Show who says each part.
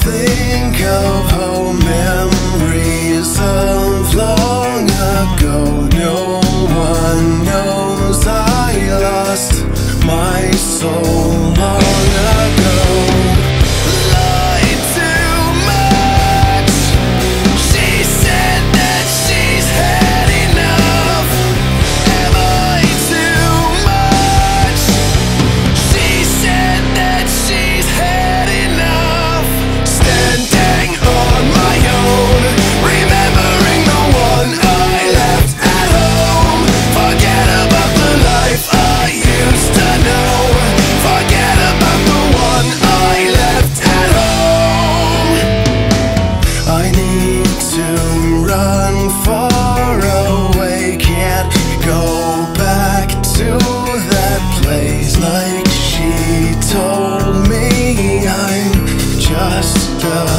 Speaker 1: think of old memories of long ago. No one knows I lost my soul long ago. Lied too much. She said that she's had enough. Am I too much? She said that she's had enough. Standing on my own, remembering the one I left at home. Forget about the life I used to know. Forget about the one I left at home. I need to run far away. Can't go back to that place like she told me. I'm just a